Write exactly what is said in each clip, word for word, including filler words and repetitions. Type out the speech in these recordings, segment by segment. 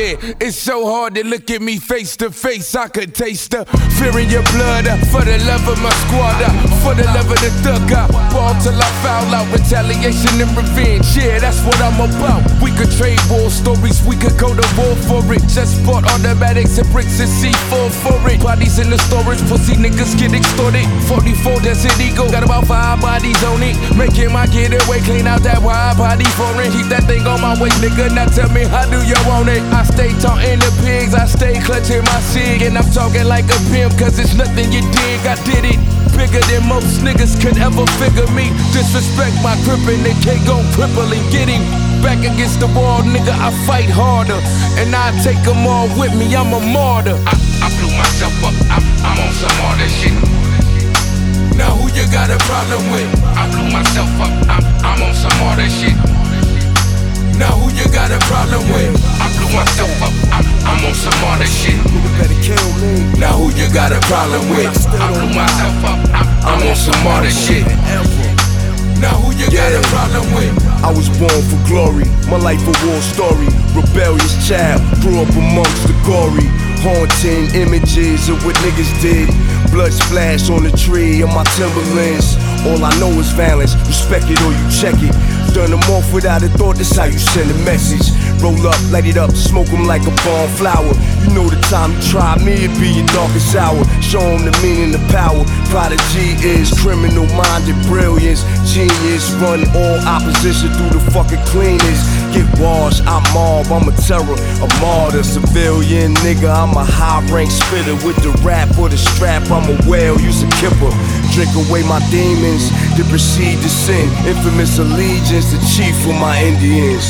Yeah, it's so hard to look at me face to face. I could taste the fear in your blood uh, for the love of my squad, uh, for the love of the thug. I ball till I foul out, retaliation and revenge. Yeah, that's what I'm about. We could trade war stories, we could go to war for it. Just bought automatics and bricks and C four for it. Bodies in the storage, pussy niggas get extorted. forty-four Desert Eagle, got about five bodies on it. Making my getaway, clean out that wide body foreign. Keep that thing on my waist, nigga. Now tell me, how do you want it? I stay taunting the pigs, I stay clutching my cig. And I'm talking like a pimp, cause it's nothing you dig. I did it bigger than most niggas could ever figure me. Disrespect my grip and they can't go cripple and get him. Back against the wall, nigga, I fight harder. And I take them all with me, I'm a martyr. I, I blew myself up, I'm, I'm on some other shit. Now who you got a problem with? I blew myself up, I'm, I'm on some other shit. Now who you got a problem with? I blew myself up, I'm, I'm on some other shit. Nigga better kill me. Now who you got a problem with? I blew myself up, I'm, I'm on some other shit. Now who you got a problem with? I was born for glory, my life a war story. Rebellious child, grew up amongst the gory. Haunting images of what niggas did. Blood splash on the tree of my Timberlands. All I know is violence, respect it or you check it. Turn them off without a thought, that's how you send a message. Roll up, light it up, smoke them like a bomb flower. You know the time you try me, it be your darkest hour. Show them the meaning, the power. Prodigy is criminal-minded brilliance. Genius, run all opposition through the fucking cleanest. Get washed, I'm mob, I'm a terror, a martyr. Civilian nigga, I'm a high-rank spitter. With the rap or the strap, I'm a whale, you's a kipper. Drink away my demons, then proceed to sin. Infamous allegiance, the chief of my Indians.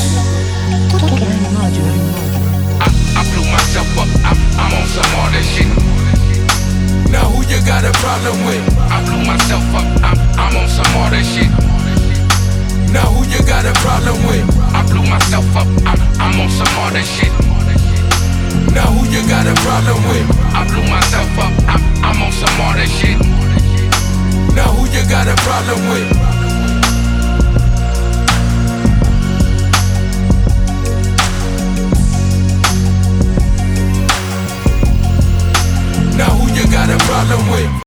I, I blew myself up, I'm, I'm on some other shit. Now who you got a problem with? I blew myself up, I'm, I'm on some other shit. Now who you got a problem with? I blew myself up, I'm, I'm on some other shit. Now who you got a problem with? I blew myself up, I'm, I'm on some other shit. Now who you got a problem with?